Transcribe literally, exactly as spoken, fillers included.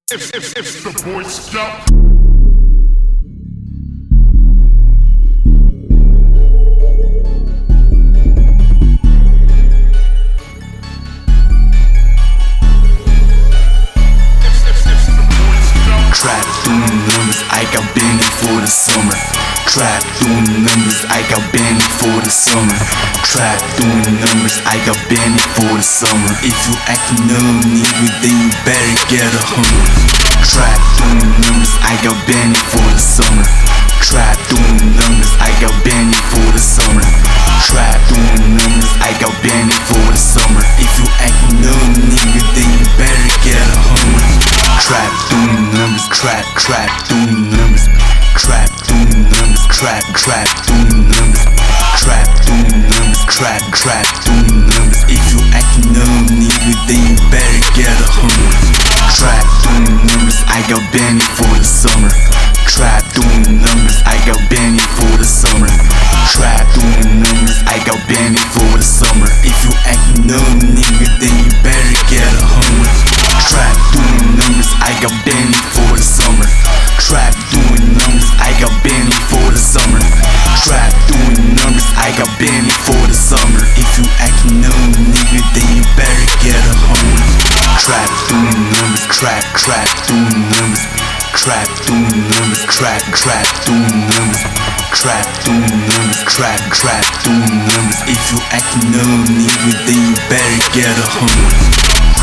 If, if, if the Boy Scout. Trap doing numbers, I got Benny for the summer. Trap doing numbers, I got Benny for the summer. Trap doing numbers, I got Benny for the summer. If you acting up, nigga, then you better get a hummer. Trap doing numbers, I got Benny for the summer. Trap doing numbers, I got Benny for the summer. Trap doing numbers, I got Benny for the summer. If you acting up, nigga, then you better get a hummer. Trap doing numbers, trap, trap doing numbers. Trap doing numbers, trap, trap doing numbers. Trap doing numbers, trap, trap doing numbers. If you acting up, nigga, then you better get a hummer. Trap doing numbers, I got Benny for the summer. Trap doing numbers, I got Benny for the summer. Trap doing numbers, I got Benny for the summer. If you acting up, nigga, then you better get a hummer. Trap doing numbers, I got Benny for the summer. Trap doing numbers, I got Benny for the summer. Trap doing numbers, I got Benny for the summer. If you acting up, nigga, then you better get a hummer. Trap doing numbers, trap, trap doing numbers. Trap doing numbers, trap, trap doing numbers. Trap doing numbers, trap, trap doing numbers. If you acting up, nigga, then you better get a hummer.